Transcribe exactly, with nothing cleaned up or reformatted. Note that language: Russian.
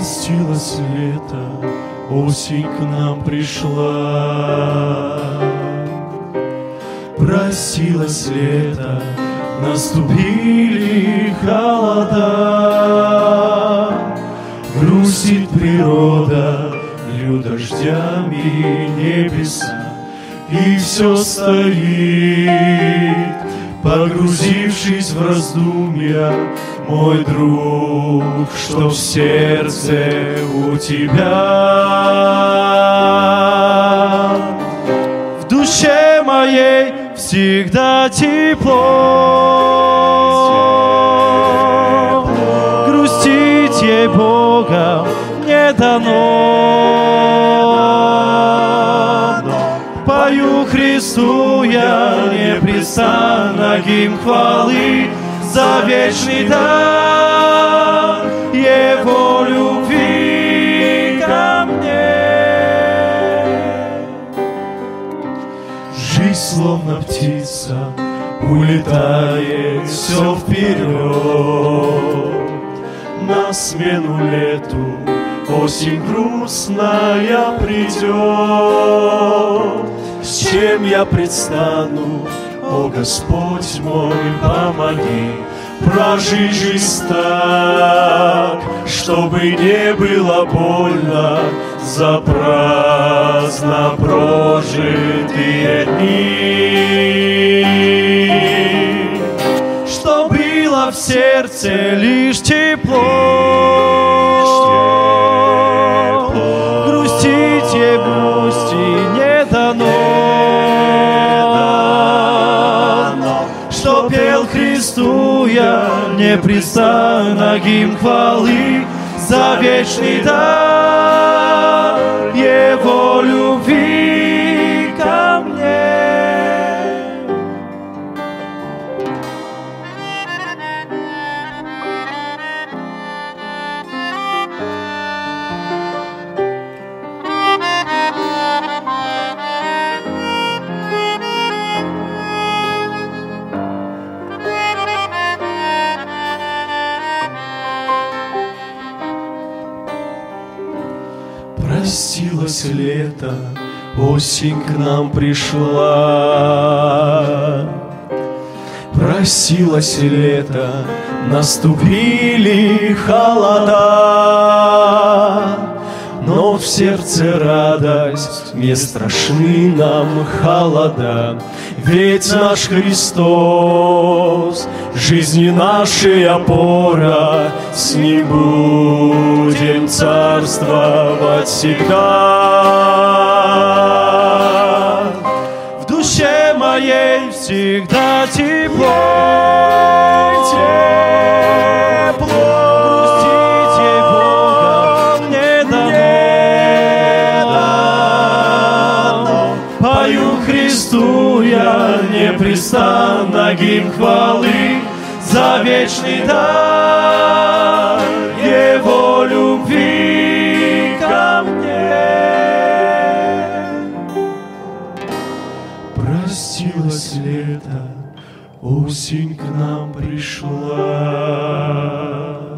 Простилось лето, осень к нам пришла. Простилось лето, наступили холода. Грустит природа, лью дождями небеса, и все стоит, погрузившись в раздумья, мой друг, что в сердце у тебя. В душе моей всегда тепло, грустить ей Богом не дано. Пою Христу я непрестанно гимн хвалы за вечный дар Его любви ко мне. Жизнь словно птица улетает все вперед. На смену лету осень грустная придет. С чем я предстану, о Господь мой, помоги прожить жизнь так, чтобы не было больно за праздно прожитые дни, что было в сердце лишь тепло, грустить ей грусти не дано. Что пел Христу я непрестанно гимн хвалы за вечный дар Его любви ко мне. Простилось лето, осень к нам пришла. Простилось лето, наступили холода. Но в сердце радость, не страшны нам холода. Ведь наш Христос, жизни нашей опора, с Ним будем царствовать всегда. В душе моей всегда тепло, тепло. Грустить ей Богом не дано. Пою Христу я непрестанно гимн хвалы за вечный дар Его любви ко мне. Простилось лето, осень к нам пришла.